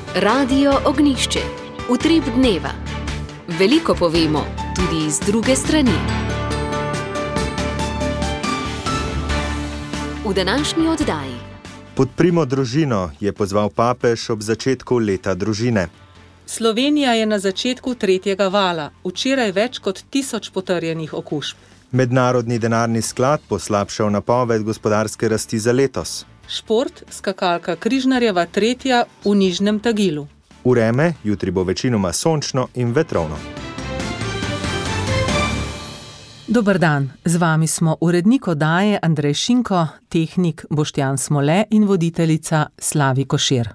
Radio Ognjišče. Utrip dneva. Veliko povemo, tudi iz druge strani. V današnji oddaji. Podprimo družino, je pozval papež ob začetku leta družine. Slovenija je na začetku tretjega vala, včeraj več kot 1000 potrjenih okužb. Mednarodni denarni sklad poslabšal napoved gospodarske rasti za letos. Šport, skakalka Križnarjeva tretja v Nižnem Tagilu. Vreme, jutri bo večinoma sončno in vetrovno. Dober dan, z vami smo urednik oddaje Andrej Šinko, tehnik Boštjan Smole in voditeljica Slavi Košir.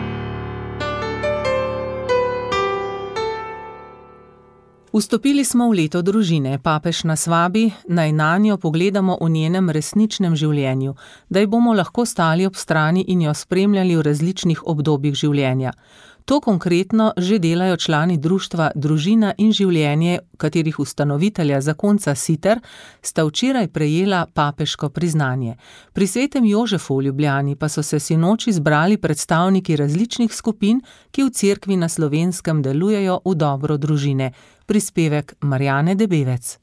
Vstopili smo v leto družine, papež nas vabi, naj nanjo pogledamo v njenem resničnem življenju, da ji bomo lahko stali ob strani in jo spremljali v različnih obdobjih življenja. To konkretno že delajo člani društva Družina in življenje, katerih ustanovitelja zakonca Siter sta včeraj prejela papeško priznanje. Pri Svetem Jožefu v Ljubljani pa so se sinoči zbrali predstavniki različnih skupin, ki v cerkvi na Slovenskem delujejo v dobro družine. Prispevek Marjane Debevec.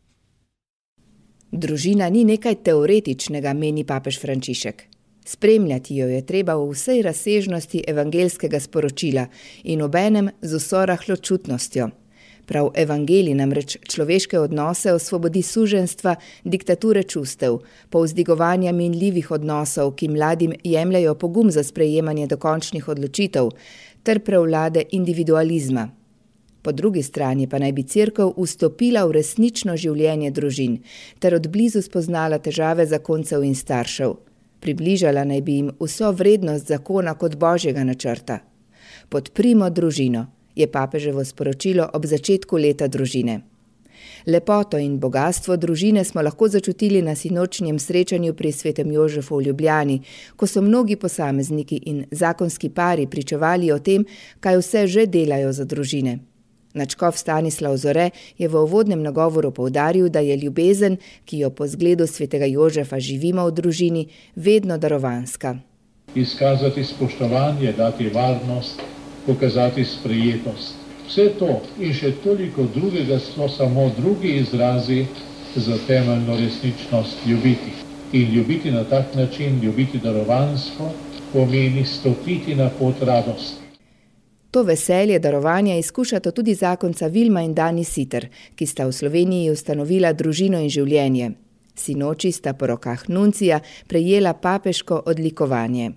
Družina ni nekaj teoretičnega, meni papež Frančišek. Spremljati jo je treba v vsej razsežnosti evangeljskega sporočila in obenem z vso rahločutnostjo. Prav evangelij namreč človeške odnose osvobodi suženjstva, diktature čustev, povzdigovanja minljivih odnosov, ki mladim jemljajo pogum za sprejemanje dokončnih odločitev, ter prevlade individualizma. Po drugi strani pa naj bi cerkev vstopila v resnično življenje družin ter odblizu spoznala težave zakoncev in staršev. Približala naj bi jim vso vrednost zakona kot božjega načrta. Podprimo družino, je papeževo sporočilo ob začetku leta družine. Lepoto in bogastvo družine smo lahko začutili na sinočnjem srečanju pri Svetem Jožefu v Ljubljani, ko so mnogi posamezniki in zakonski pari pričevali o tem, kaj vse že delajo za družine. Nadškof Stanislav Zore je v uvodnem nagovoru poudaril, da je ljubezen, ki jo po zgledu Svetega Jožefa živimo v družini, vedno darovanska. Izkazati spoštovanje, dati varnost, pokazati sprejetost. Vse to in še toliko drugega so samo drugi izrazi za temeljno resničnost ljubiti. In ljubiti na tak način, ljubiti darovansko, pomeni stopiti na pot radosti. To veselje darovanja izkušata tudi zakonca Vilma in Dani Siter, ki sta v Sloveniji ustanovila Družino in življenje. Sinoči sta po rokah nuncija prejela papeško odlikovanje.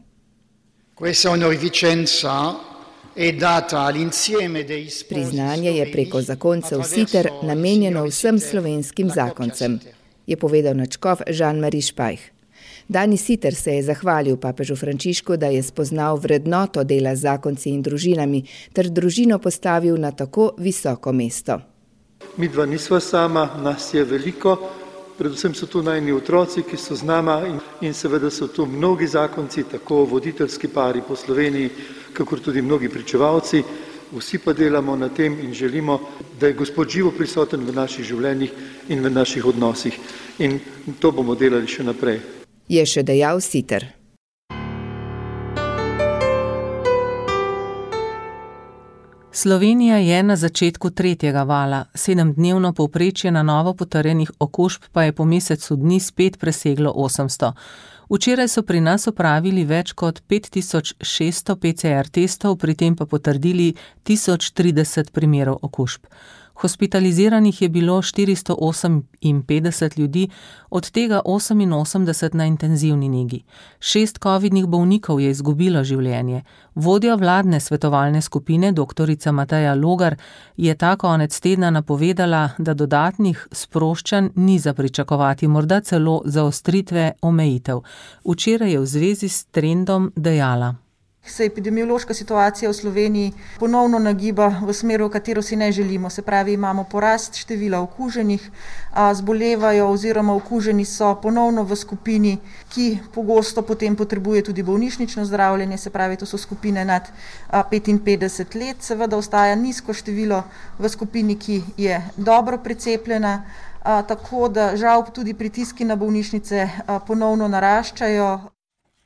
Priznanje je preko zakoncev Siter namenjeno vsem slovenskim zakoncem, je povedal nadškof Jean-Marie Špajh. Dani Siter se je zahvalil papežu Frančišku, da je spoznal vrednoto dela z zakonci in družinami ter družino postavil na tako visoko mesto. Midva nisva sama, nas je veliko, predvsem so tu najni otroci, ki so z nama in seveda so tu mnogi zakonci, tako voditeljski pari po Sloveniji, kakor tudi mnogi pričevalci. Vsi pa delamo na tem in želimo, da je Gospod živo prisoten v naših življenjih in v naših odnosih. In to bomo delali še naprej. Je še dejal Siter. Slovenija je na začetku tretjega vala, 7-dnevno povprečje na novo potrjenih okužb pa je po mesecu dni spet preseglo 800. Včeraj so pri nas opravili več kot 5600 PCR testov, pri tem pa potrdili 1030 primerov okužb. Hospitaliziranih je bilo 458 ljudi, od tega 88 na intenzivni negi. 6 covidnih bolnikov je izgubilo življenje. Vodja vladne svetovalne skupine, doktorica Mateja Logar, je ta konec tedna napovedala, da dodatnih sproščanj ni za pričakovati, morda celo zaostritve omejitev. Včeraj je v zvezi s trendom dejala. Se epidemiološka situacija v Sloveniji ponovno nagiba v smeru, v katero si ne želimo. Se pravi, imamo porast števila okuženih, zbolevajo oziroma okuženi so ponovno v skupini, ki pogosto potem potrebuje tudi bolnišnično zdravljenje, se pravi, to so skupine nad 55 let. Seveda ostaja nizko število v skupini, ki je dobro precepljena, tako da žal tudi pritiski na bolnišnice ponovno naraščajo.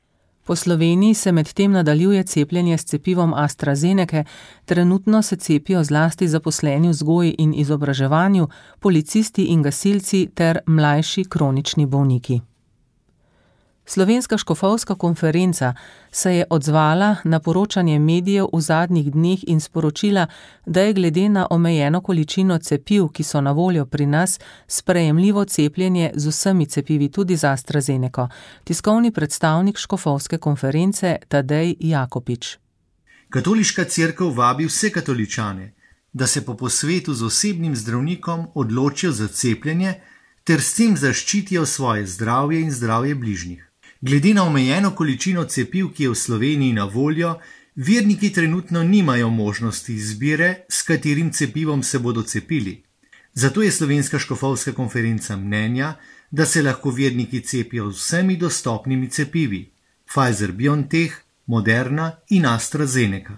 Po Sloveniji se medtem nadaljuje cepljenje s cepivom AstraZeneca, trenutno se cepijo zlasti zaposleni v vzgoji in izobraževanju, policisti in gasilci ter mlajši kronični bolniki. Slovenska škofovska konferenca se je odzvala na poročanje medijev v zadnjih dneh in sporočila, da je glede na omejeno količino cepiv, ki so na voljo pri nas, sprejemljivo cepljenje z vsemi cepivi, tudi z AstraZeneco. Tiskovni predstavnik škofovske konference Tadej Jakopič. Katoliška cerkev vabi vse katoličane, da se po posvetu z osebnim zdravnikom odločijo za cepljenje ter s tem zaščitijo svoje zdravje in zdravje bližnjih. Glede na omejeno količino cepiv, ki je v Sloveniji na voljo, verniki trenutno nimajo možnosti izbire, s katerim cepivom se bodo cepili. Zato je Slovenska škofovska konferenca mnenja, da se lahko verniki cepijo z vsemi dostopnimi cepivi: Pfizer-BioNTech, Moderna in AstraZeneca.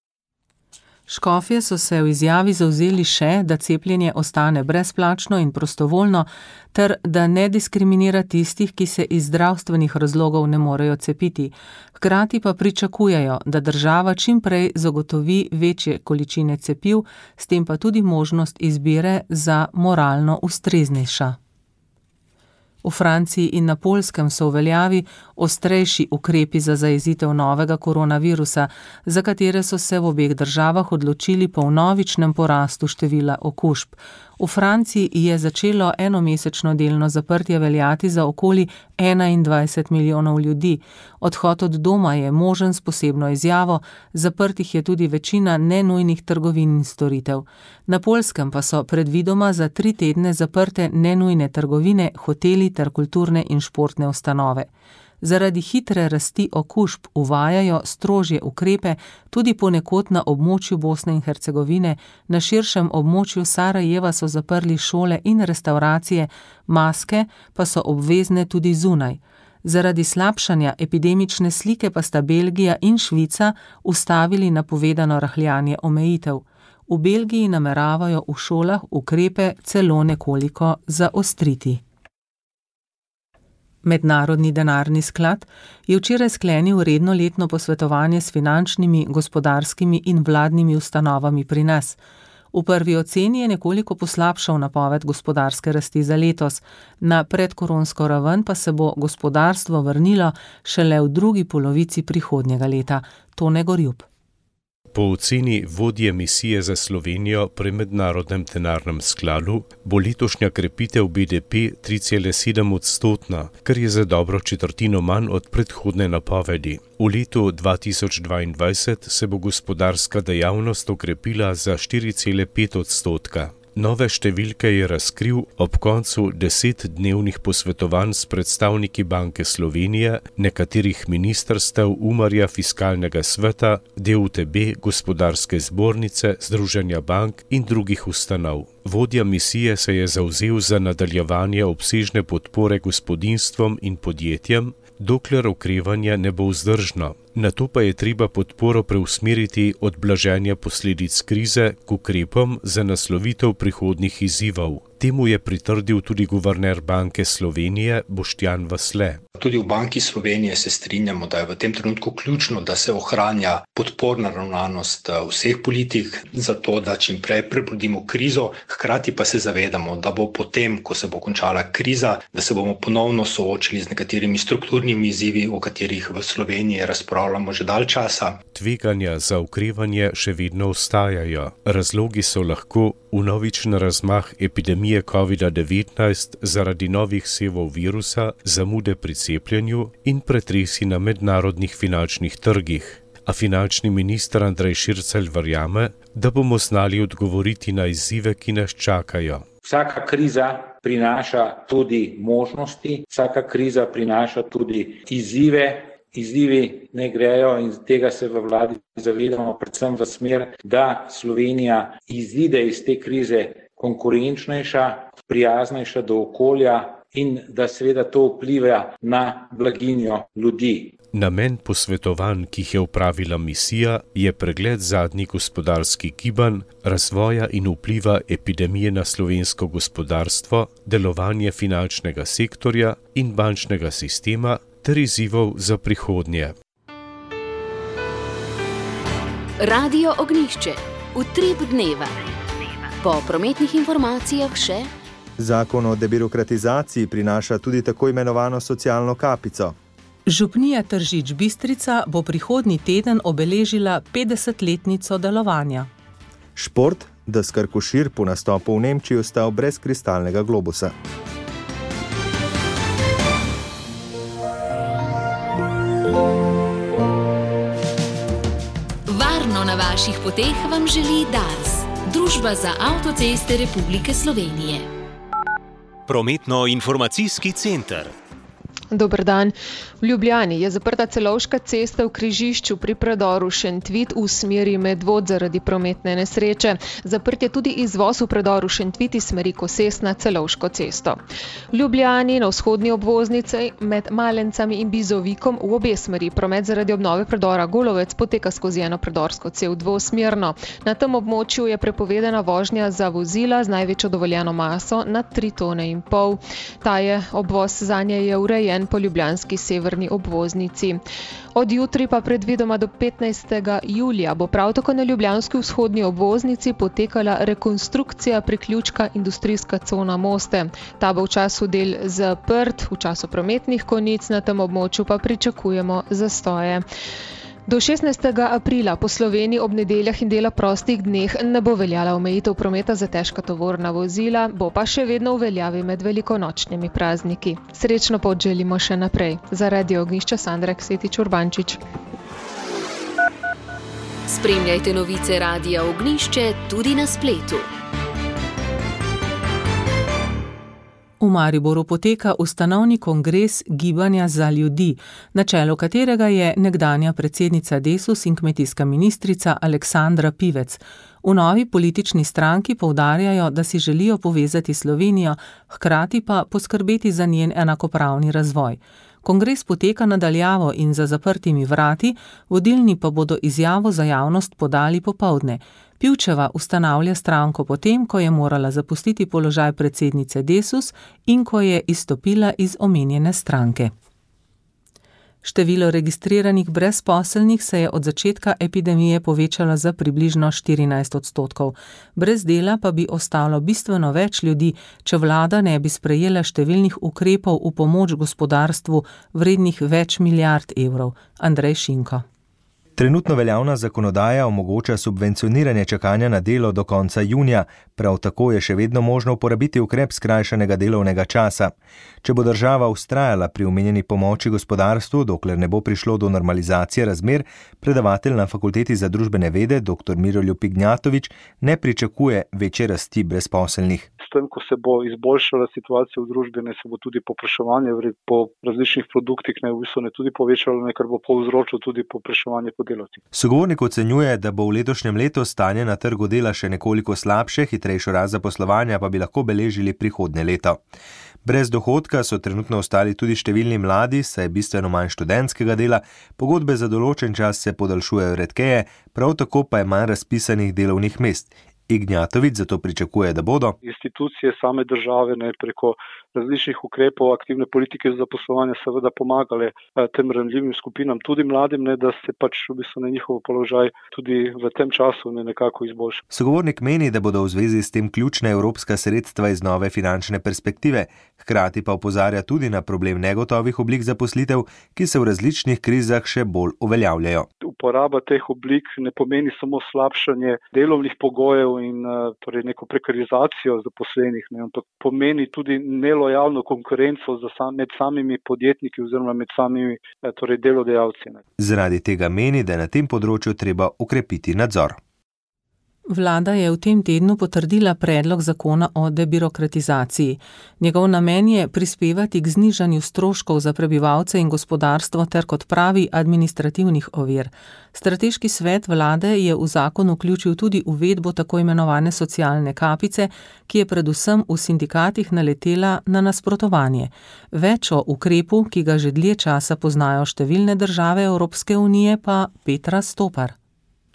Škofje so se v izjavi zavzeli še, da cepljenje ostane brezplačno in prostovoljno, ter da ne diskriminira tistih, ki se iz zdravstvenih razlogov ne morejo cepiti. Hkrati pa pričakujejo, da država čim prej zagotovi večje količine cepiv, s tem pa tudi možnost izbire za moralno ustreznejša. V Franciji in na Poljskem so v veljavi ostrejši ukrepi za zajezitev novega koronavirusa, za katere so se v obeh državah odločili po vnovičnem porastu števila okužb. V Franciji je začelo enomesečno delno zaprtje veljati za okoli 21 milijonov ljudi. Odhod od doma je možen s posebno izjavo, zaprtih je tudi večina nenujnih trgovin in storitev. Na Poljskem pa so predvidoma za 3 tedne zaprte nenujne trgovine, hoteli ter kulturne in športne ustanove. Zaradi hitre rasti okužb uvajajo strožje ukrepe tudi ponekod na območju Bosne in Hercegovine, na širšem območju Sarajeva so zaprli šole in restavracije, maske pa so obvezne tudi zunaj. Zaradi slabšanja epidemične slike pa sta Belgija in Švica ustavili napovedano rahljanje omejitev. V Belgiji nameravajo v šolah ukrepe celo nekoliko zaostriti. Mednarodni denarni sklad je včeraj sklenil redno letno posvetovanje s finančnimi, gospodarskimi in vladnimi ustanovami pri nas. V prvi oceni je nekoliko poslabšal napoved gospodarske rasti za letos, na predkoronsko raven pa se bo gospodarstvo vrnilo šele v drugi polovici prihodnjega leta. Tone Gorjup. Po oceni vodje misije za Slovenijo pri Mednarodnem denarnem skladu bo letošnja krepitev BDP 3,7%, kar je za dobro četrtino manj od predhodne napovedi. V letu 2022 se bo gospodarska dejavnost okrepila za 4,5%. Nove številke je razkril ob koncu 10-dnevnih posvetovanj s predstavniki Banke Slovenije, nekaterih ministrstev, Umarja, Fiskalnega sveta, DUTB, Gospodarske zbornice, Združenja bank in drugih ustanov. Vodja misije se je zavzel za nadaljevanje obsežne podpore gospodinjstvom in podjetjem, dokler okrevanje ne bo vzdržno. Nato pa je treba podporo preusmeriti od blaženja posledic krize k ukrepom za naslovitev prihodnjih izzivov. Temu je pritrdil tudi guverner Banke Slovenije Boštjan Vasle. Tudi v Banki Slovenije se strinjamo, da je v tem trenutku ključno, da se ohranja podporna ravnanost vseh politik, zato da čim prej prebrodimo krizo, hkrati pa se zavedamo, da bo potem, ko se bo končala kriza, da se bomo ponovno soočili z nekaterimi strukturnimi izzivi, o katerih v Sloveniji razpravljamo že dalj časa. Tveganja za okrevanje še vedno ostajajo. Razlogi so lahko vnovičen razmah epidemije COVID-19 zaradi novih sevov virusa, zamude pri cepljenju in pretresi na mednarodnih finančnih trgih. A finančni minister Andrej Šircelj verjame, da bomo znali odgovoriti na izzive, ki nas čakajo. Vsaka kriza prinaša tudi možnosti, vsaka kriza prinaša tudi izzive. Izzivi ne grejo in tega se v vladi zavedamo predvsem v smer, da Slovenija izide iz te krize konkurenčnejša, prijaznejša do okolja in da seveda to vpliva na blaginjo ljudi. Namen posvetovanj, ki jih je opravila misija, je pregled zadnjih gospodarskih gibanj, razvoja in vpliva epidemije na slovensko gospodarstvo, delovanje finančnega sektorja in bančnega sistema ter izzivov za prihodnje. Radio Ognjišče. Utrip dneva. Po prometnih informacijah še: Zakon o debirokratizaciji prinaša tudi tako imenovano socialno kapico. Župnija Tržič Bistrica bo prihodnji teden obeležila 50-letnico delovanja. Šport, deskar Košir po nastopu v Nemčiji ostal brez kristalnega globusa. Varno na vaših poteh vam želi Dars, Družba za avtoceste Republike Slovenije. Prometno-informacijski center. Dober dan. V Ljubljani je zaprta Celovška cesta v križišču pri predoru Šentvit v smeri Medvod zaradi prometne nesreče. Zaprt je tudi izvoz v predoru Šentvit iz smeri Koses na Celovško cesto. V Ljubljani na vzhodni obvoznici med Malencami in Bizovikom v obe smeri promet zaradi obnove predora Golovec poteka skozi eno predorsko cev dvosmerno. Na tem območju je prepovedana vožnja za vozila z največjo dovoljeno maso na 3,5 tone. Ta je obvoz zanje je urejen po ljubljanski severni obvoznici. Od jutri pa predvidoma do 15. julija bo prav tako na ljubljanski vzhodni obvoznici potekala rekonstrukcija priključka industrijska cona Moste. Ta bo v času del zaprt, v času prometnih konic na tem območju pa pričakujemo zastoje. Do 16. aprila po Sloveniji ob nedeljah in dela prostih dneh ne bo veljala omejitev prometa za težka tovorna vozila, bo pa še vedno v veljavi med velikonočnimi prazniki. Srečno pot želimo še naprej. Za Radio Ognjišče Sandra Ksetič Urbančič. Spremljajte novice Radia Ognjišče tudi na spletu. V Mariboru poteka ustanovni kongres Gibanja za ljudi, na čelu katerega je nekdanja predsednica Desus in kmetijska ministrica Aleksandra Pivec. V novi politični stranki poudarjajo, da si želijo povezati Slovenijo, hkrati pa poskrbeti za njen enakopravni razvoj. Kongres poteka nadaljavo in za zaprtimi vrati, vodilni pa bodo izjavo za javnost podali popoldne. Pivčeva ustanavlja stranko potem, ko je morala zapustiti položaj predsednice Desus in ko je izstopila iz omenjene stranke. Število registriranih brezposelnih se je od začetka epidemije povečalo za približno 14%. Brez dela pa bi ostalo bistveno več ljudi, če vlada ne bi sprejela številnih ukrepov v pomoč gospodarstvu vrednih več milijard evrov. Andrej Šinko. Trenutno veljavna zakonodaja omogoča subvencioniranje čakanja na delo do konca junija, prav tako je še vedno možno uporabiti ukrep skrajšanega delovnega časa. Če bo država vztrajala pri omenjeni pomoči gospodarstvu, dokler ne bo prišlo do normalizacije razmer, predavatelj na Fakulteti za družbene vede dr. Miroljub Ignjatovič ne pričakuje večje rasti brezposelnih. S tem, ko se bo izboljšala situacija v družbi, se bo tudi povpraševanje po različnih produktih tudi povečalo, kar bo povzročilo tudi povpraševanje po delavcih. Sogovornik ocenjuje, da bo v letošnjem letu stanje na trgu dela še nekoliko slabše, hitrejšo rast zaposlovanja pa bi lahko beležili prihodnje leto. Brez dohodka so trenutno ostali tudi številni mladi, saj je bistveno manj študentskega dela, pogodbe za določen čas se podaljšujejo redkeje, prav tako pa je manj razpisanih delovnih mest. Ignjatovič zato pričakuje, da bodo institucije same države preko različnih ukrepov aktivne politike za zaposlovanje seveda pomagale tem ranljivim skupinam, tudi mladim, da se na njihov položaj tudi v tem času nekako izboljša. Sogovornik meni, da bodo v zvezi s tem ključna evropska sredstva iz nove finančne perspektive, hkrati pa opozarja tudi na problem negotovih oblik zaposlitev, ki se v različnih krizah še bolj uveljavljajo. Uporaba teh oblik ne pomeni samo slabšanje delovnih pogojev in neko prekarizacijo zaposlenih, ampak pomeni tudi nelojalno konkurenco med samimi podjetniki oziroma med samimi delodajalci. Zaradi tega meni, da je na tem področju treba ukrepiti nadzor. Vlada je v tem tednu potrdila predlog zakona o debirokratizaciji. Njegov namen je prispevati k znižanju stroškov za prebivalce in gospodarstvo ter kot pravi administrativnih ovir. Strateški svet vlade je v zakon vključil tudi uvedbo tako imenovane socialne kapice, ki je predvsem v sindikatih naletela na nasprotovanje. Več o ukrepu, ki ga že dlje časa poznajo številne države Evropske unije, pa Petra Stopar.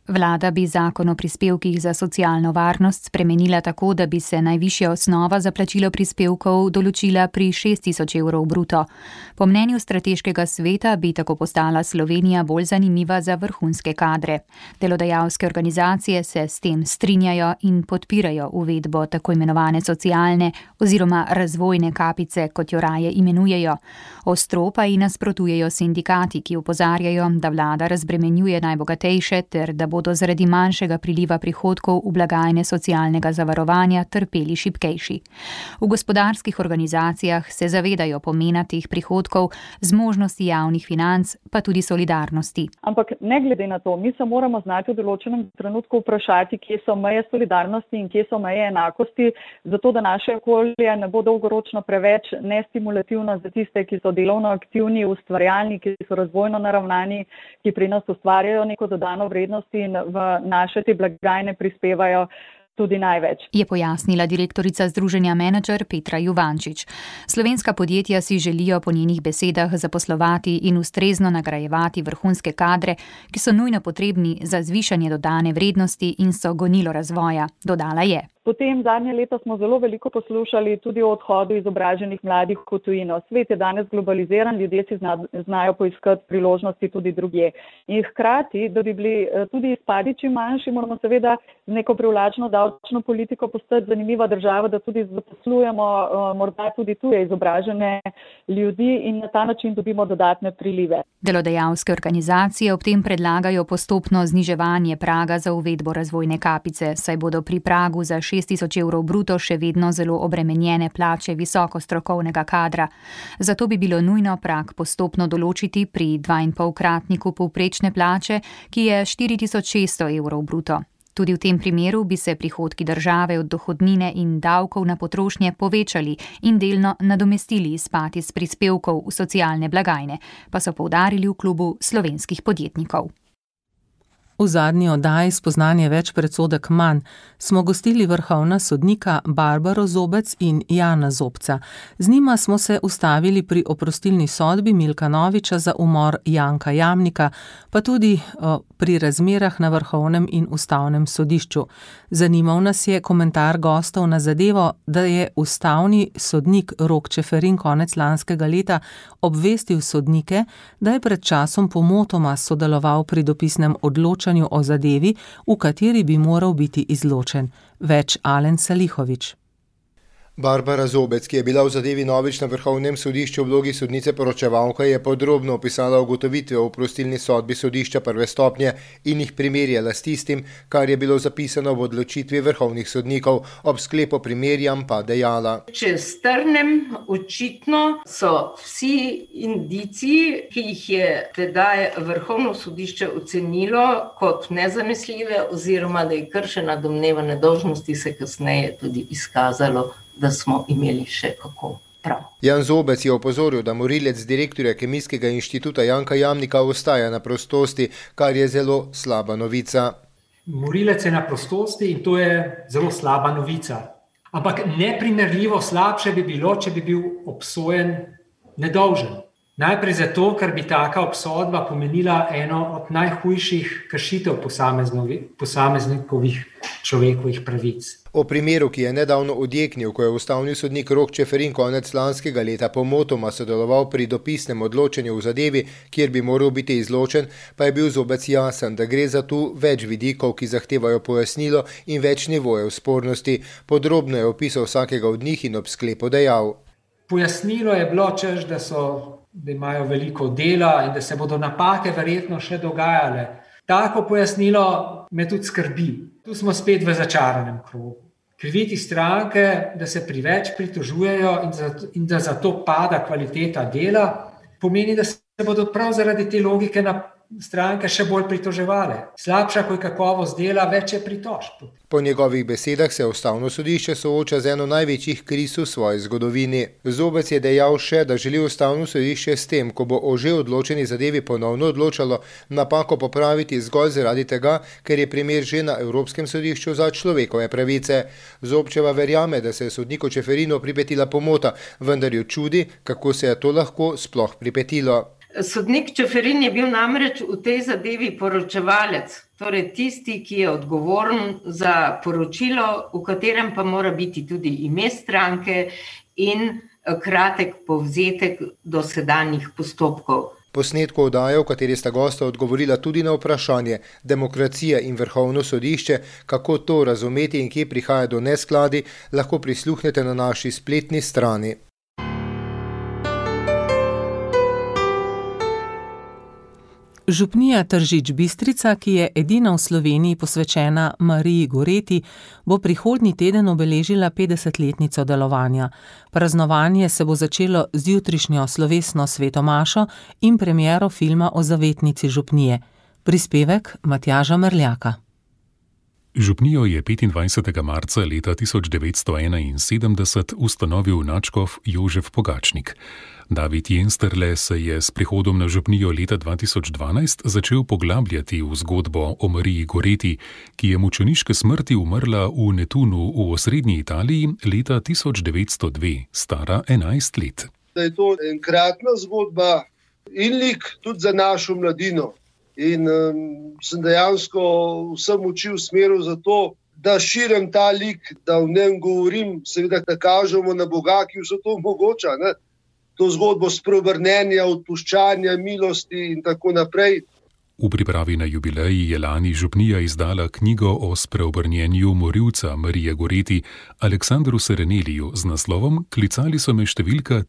Vlada bi zakon o prispevkih za socialno varnost spremenila tako, da bi se najvišja osnova za plačilo prispevkov določila pri 6.000 evrov bruto. Po mnenju strateškega sveta bi tako postala Slovenija bolj zanimiva za vrhunske kadre. Delodajalske organizacije se s tem strinjajo in podpirajo uvedbo tako imenovane socialne oziroma razvojne kapice, kot jo raje imenujejo. Ostro pa ji nasprotujejo sindikati, ki opozarjajo, da vlada razbremenjuje najbogatejše ter da bodo zaradi manjšega priliva prihodkov v blagajne socialnega zavarovanja trpeli šibkejši. V gospodarskih organizacijah se zavedajo pomena teh prihodkov, zmožnosti javnih financ, pa tudi solidarnosti. Ampak ne glede na to, mi se moramo znati v določenem trenutku vprašati, kje so meje solidarnosti in kje so meje enakosti, zato da naše okolje ne bo dolgoročno preveč nestimulativno za tiste, ki so delovno aktivni, ustvarjalni, ki so razvojno naravnani, ki pri nas ustvarjajo neko dodano vrednost in v naše te blagajne prispevajo tudi največ. Je pojasnila direktorica Združenja Menedžer Petra Juvančič. Slovenska podjetja si želijo po njenih besedah zaposlovati in ustrezno nagrajevati vrhunske kadre, ki so nujno potrebni za zvišanje dodane vrednosti in so gonilo razvoja, dodala je. Potem zadnje leto smo zelo veliko poslušali tudi o odhodu izobraženih mladih v tujino. Svet je danes globaliziran, ljudje si znajo poiskati priložnosti tudi drugje. In hkrati, da bi bili tudi izpadi čim manjši, moramo seveda z neko privlačno davčno politiko postati zanimiva država, da tudi zaposlujemo morda tudi tuje izobražene ljudi in na ta način dobimo dodatne prilive. Delodajalske organizacije ob tem predlagajo postopno zniževanje praga za uvedbo razvojne kapice, saj bodo pri pragu za 6.000 evrov bruto še vedno zelo obremenjene plače visoko strokovnega kadra. Zato bi bilo nujno prag postopno določiti pri 2,5-kratniku povprečne plače, ki je 4.600 evrov bruto. Tudi v tem primeru bi se prihodki države od dohodnine in davkov na potrošnje povečali in delno nadomestili izpad iz prispevkov v socialne blagajne, pa so poudarili v klubu slovenskih podjetnikov. V zadnji oddaji Spoznanje več, predsodek manj smo gostili vrhovna sodnika Barbaro Zobec in Jana Zobca. Z njima smo se ustavili pri oprostilni sodbi Milka Noviča za umor Janka Jamnika, pa tudi pri razmerah na Vrhovnem in Ustavnem sodišču. Zanimal nas je komentar gostov na zadevo, da je ustavni sodnik Rok Čeferin konec lanskega leta obvestil sodnike, da je pred časom pomotoma sodeloval pri dopisnem odločanju o zadevi, v kateri bi moral biti izločen. Več Alen Salihovič. Barbara Zobec, ki je bila v zadevi Novič na Vrhovnem sodišču v vlogi sodnice poročevalka, je podrobno opisala ugotovitve o oprostilni sodbi sodišča prve stopnje in jih primerjala s tistim, kar je bilo zapisano v odločitvi vrhovnih sodnikov. Ob sklepu primerjam pa dejala: Če strnem, očitno so vsi indici, ki jih je tedaj Vrhovno sodišče ocenilo kot nezanesljive oziroma da je kršena domneva nedolžnosti, se kasneje tudi izkazalo, da smo imeli še kako prav. Jan Zobec je opozoril, da morilec direktorja Kemijskega inštituta Janka Jamnika ostaja na prostosti, kar je zelo slaba novica. Morilec je na prostosti in to je zelo slaba novica. Ampak neprimerljivo slabše bi bilo, če bi bil obsojen nedolžen. Najprej zato, ker bi taka obsodba pomenila eno od najhujših kršitev posameznikovih človekovih pravic. O primeru, ki je nedavno odjeknil, ko je ustavni sodnik Rok Čeferin konec lanskega leta pomotoma sodeloval pri dopisnem odločanju v zadevi, kjer bi moral biti izločen, pa je bil Zobec jasen, da gre za tu več vidikov, ki zahtevajo pojasnilo in več nivojev spornosti. Podrobno je opisal vsakega od njih in ob sklepu dejal: Pojasnilo je bilo, češ, da imajo veliko dela in da se bodo napake verjetno še dogajale. Tako pojasnilo me tudi skrbi. Tu smo spet v začaranem krogu. Kriviti stranke, da se preveč pritožujejo in da zato pada kvaliteta dela, pomeni, da se bodo prav zaradi te logike na stranke še bolj pritoževale. Slabša, ko je kakovost dela, več je pritožb. Po njegovih besedah se ustavno sodišče sooča z eno največjih kriz v svoji zgodovini. Zobec je dejal še, da želi ustavno sodišče s tem, ko bo o že odločeni zadevi ponovno odločalo, napako popraviti zgolj zaradi tega, ker je primer že na Evropskem sodišču za človekove pravice. Zobčeva verjame, da se je sodniku Čeferinu pripetila pomota, vendar jo čudi, kako se je to lahko sploh pripetilo. Sodnik Čeferin je bil namreč v tej zadevi poročevalec torej tisti, ki je odgovoren za poročilo, v katerem pa mora biti tudi ime stranke in kratek povzetek dosedanjih postopkov. Posnetku oddaje, v kateri sta gosta odgovorila tudi na vprašanje demokracija in Vrhovno sodišče, kako to razumeti in kje prihaja do neskladi, lahko prisluhnete na naši spletni strani. Župnija Tržič-Bistrica, ki je edina v Sloveniji posvečena Mariji Goreti, bo prihodnji teden obeležila 50-letnico delovanja. Praznovanje se bo začelo z jutrišnjo slovesno svetomašo in premiero filma o zavetnici župnije. Prispevek Matjaža Merljaka. Župnijo je 25. marca leta 1971 ustanovil nadškof Jožef Pogačnik. David Jensterle se je s prihodom na župnijo leta 2012 začel poglabljati v zgodbo o Mariji Goreti, ki je mučeniške smrti umrla v Netunu v osrednji Italiji leta 1902, stara 11 let. Da je to enkratna zgodba in lik tudi za našo mladino. In sem dejansko vsem oči usmeril za to, da širim ta lik, da v njem govorim, seveda da kažemo na Boga, ki vse to omogoča, ne? To zgodbo spreobrnenja, odpuščanja, milosti in tako naprej. V pripravi na jubileji je lani župnija izdala knjigo o spreobrnjenju morilca Marije Goreti Aleksandru Sereneliju z naslovom Klicali so me številka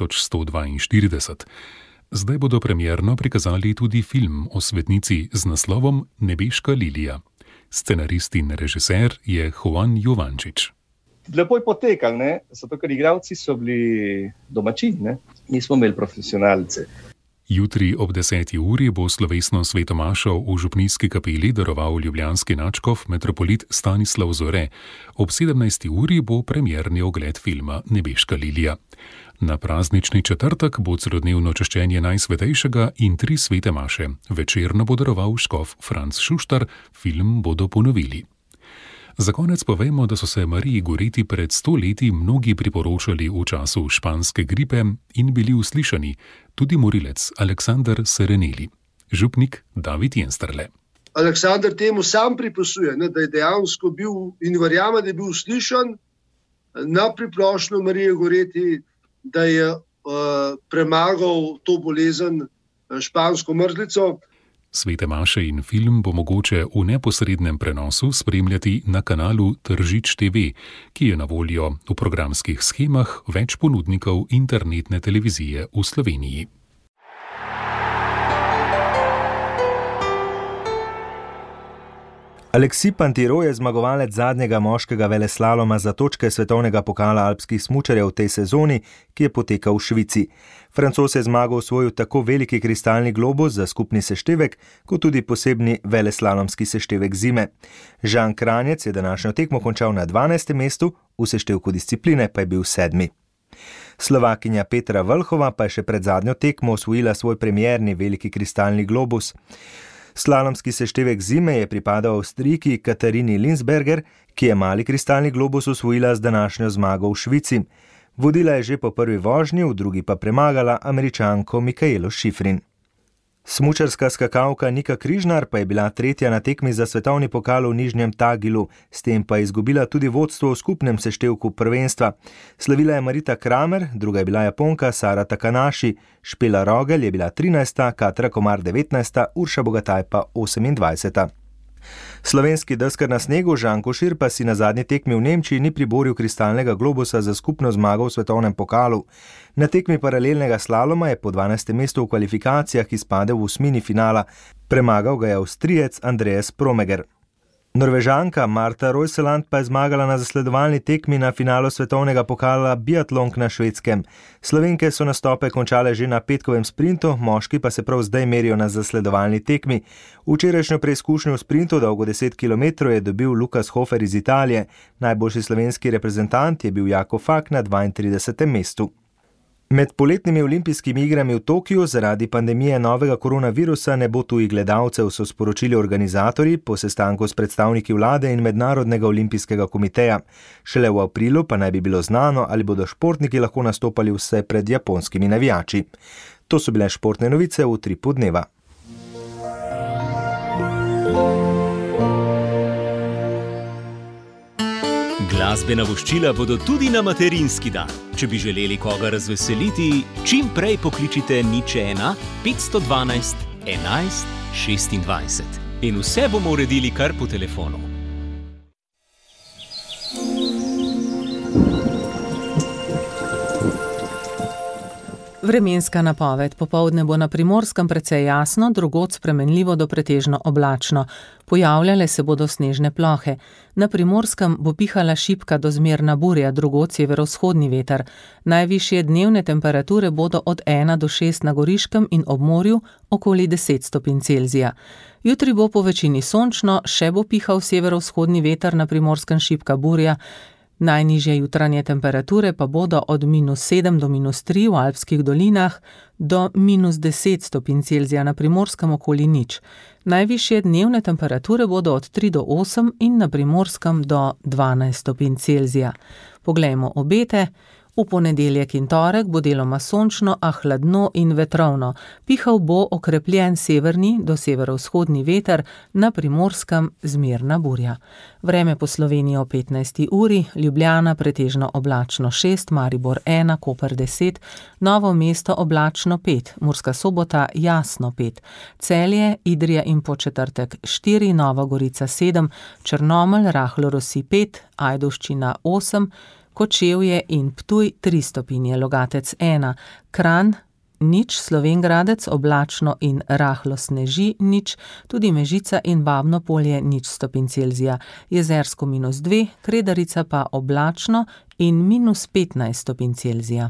3142. Zdaj bodo premierno prikazali tudi film o svetnici z naslovom Nebeška lilija. Scenarist in režiser je Juan Jovančič. Lepo je potekal, ne? Zato ker igralci so bili domačini, ne? Nismo imeli profesionalce. Jutri ob 10. uri bo slovesno svetomašo v župnijski kapeli daroval ljubljanski nadškof metropolit Stanislav Zore. Ob 17. uri bo premierni ogled filma Nebeška lilija. Na praznični četrtek bo celodnevno češčenje Najsvetejšega in 3 svete maše. Večerno bo daroval škof Franc Šuštar, film bodo ponovili. Za konec povemo, da so se Mariji Goreti pred 100 leti mnogi priporočali v času španske gripe in bili uslišani, tudi morilec Aleksander Sereneli. Župnik David Jensterle. Aleksander temu sam pripisuje, da je dejansko bil in verjame, da je bil uslišan na priprošnjo Marije Goreti, da je premagal to bolezen špansko mrzlico. Svete maše in film bo mogoče v neposrednem prenosu spremljati na kanalu Tržič TV, ki je na voljo v programskih shemah več ponudnikov internetne televizije v Sloveniji. Aleksij Pantiro je zmagovalec zadnjega moškega veleslaloma za točke svetovnega pokala alpskih smučarjev v tej sezoni, ki je potekal v Švici. Francoz je zmago osvojil tako veliki kristalni globus za skupni seštevek, kot tudi posebni veleslalomski seštevek zime. Žan Kranjec je današnjo tekmo končal na 12. mestu, v seštevku discipline pa je bil 7. Slovakinja Petra Vlhova pa je še pred zadnjo tekmo osvojila svoj premierni veliki kristalni globus. Slalomski seštevek zime je pripadal Avstrijki Katarini Linsberger, ki je mali kristalni globus osvojila z današnjo zmago v Švici. Vodila je že po prvi vožnji, v drugi pa premagala Američanko Mikaelo Šifrin. Smučarska skakalka Nika Križnar pa je bila 3. na tekmi za svetovni pokal v Nižnjem Tagilu, s tem pa je izgubila tudi vodstvo v skupnem seštevku prvenstva. Slavila je Marita Kramer, druga je bila Japonka Sara Takanashi, Špela Rogel je bila 13., Katra Komar 19., Urša Bogataj pa 28. Slovenski deskar na snegu Žan Košir pa si na zadnji tekmi v Nemčiji ni priboril kristalnega globusa za skupno zmago v svetovnem pokalu. Na tekmi paralelnega slaloma je po 12. mestu v kvalifikacijah izpadel v 8. finala. Premagal ga je Avstrijec Andreas Promeger. Norvežanka Marta Rojseland pa je zmagala na zasledovalni tekmi na finalu svetovnega pokala biatlonk na Švedskem. Slovenke so nastope končale že na petkovem sprintu, moški pa se prav zdaj merijo na zasledovalni tekmi. Včerajšnjo preizkušnjo v sprintu dolgo 10 km je dobil Lukas Hofer iz Italije. Najboljši slovenski reprezentant je bil Jako Fak na 32. mestu. Med poletnimi olimpijskimi igrami v Tokiu zaradi pandemije novega koronavirusa ne bo tujih gledalcev, so sporočili organizatorji po sestanku s predstavniki vlade in Mednarodnega olimpijskega komiteja. Šele v aprilu pa naj bi bilo znano, ali bodo športniki lahko nastopali vse pred japonskimi navijači. To so bile športne novice v Utripu dneva. Glasbena voščila bodo tudi na materinski dan. Če bi želeli koga razveseliti, čim prej pokličite 01 512 11 26. In vse bomo uredili kar po telefonu. Vremenska napoved. Popoldne bo na Primorskem precej jasno, drugod spremenljivo do pretežno oblačno. Pojavljale se bodo snežne plohe. Na Primorskem bo pihala šibka do zmerna burja, drugod severovzhodni veter. Najvišje dnevne temperature bodo od 1 do 6 na Goriškem in ob morju okoli 10 stopinj Celzija. Jutri bo po večini sončno, še bo pihal severovzhodni veter, na Primorskem šibka burja. Najnižje jutranje temperature pa bodo od -7 do -3 v Alpskih dolinah do -10 stopinj Celzija, na Primorskem okoli 0. Najvišje dnevne temperature bodo od 3 do 8 in na Primorskem do 12 stopinj Celzija. Poglejmo obete. V ponedeljek in torek bo deloma sončno, a hladno in vetrovno. Pihal bo okrepljen severni do severovzhodni veter, na Primorskem zmerna burja. Vreme po Sloveniji o 15. uri, Ljubljana pretežno oblačno 6, Maribor 1, Koper 10, Novo mesto oblačno 5, Murska Sobota jasno 5, Celje, Idrija in Podčetrtek 4, Nova Gorica 7, Črnomelj rahlo rosi 5, Ajdovščina 8, Kočevje in Ptuj 3 stopinje, Logatec 1, Kranj 0, Slovenj Gradec oblačno in rahlo sneži 0, tudi Mežica in Babno Polje 0 stopinj Celzija, Jezersko -2, Kredarica pa oblačno in -15 stopinj Celzija.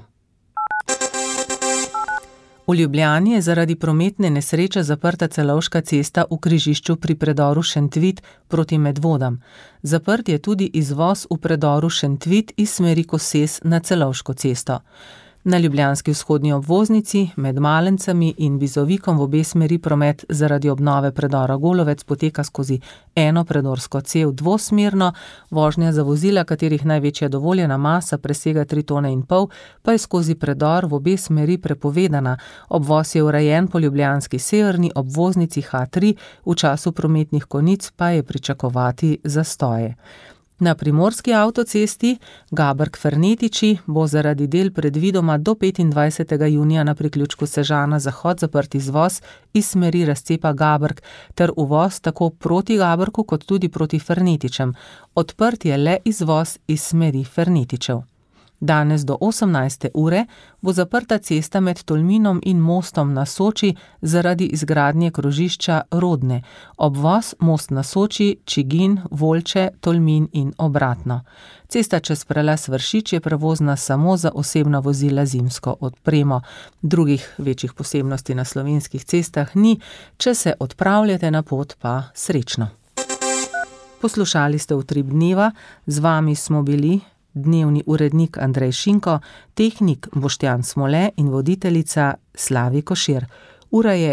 V Ljubljani je zaradi prometne nesreče zaprta Celovška cesta v križišču pri predoru Šentvid proti Medvodam. Zaprt je tudi izvoz v predoru Šentvid iz smeri Koses na Celovško cesto. Na ljubljanski vzhodni obvoznici med Malencami in Bizovikom v obe smeri promet zaradi obnove predora Golovec poteka skozi eno predorsko cev dvosmerno, vožnja za vozila, katerih največja dovoljena masa presega 3,5 tone, pa je skozi predor v obe smeri prepovedana. Obvoz je urejen po ljubljanski severni obvoznici H3, v času prometnih konic pa je pričakovati zastoje. Na primorski avtocesti Gabrk-Fernetiči bo zaradi del predvidoma do 25. junija na priključku Sežana Zahod zaprt izvoz iz smeri razcepa Gabrk ter uvoz tako proti Gabrku kot tudi proti Fernetičem. Odprt je le izvoz iz smeri Fernetičev. Danes do 18. ure bo zaprta cesta med Tolminom in Mostom na Soči zaradi izgradnje krožišča Rodne. Obvoz Most na Soči, Čigin, Volče, Tolmin in obratno. Cesta čez prelaz Vršič je prevozna samo za osebna vozila z zimsko odpremo. Drugih večjih posebnosti na slovenskih cestah ni, če se odpravljate na pot, pa srečno. Poslušali ste Utrip dneva, z vami smo bili dnevni urednik Andrej Šinko, tehnik Boštjan Smole in voditeljica Slavi Košir. Ura je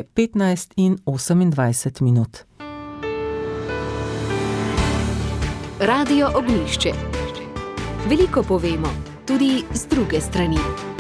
15:28. Radio Ognjišče. Veliko povemo, tudi z druge strani.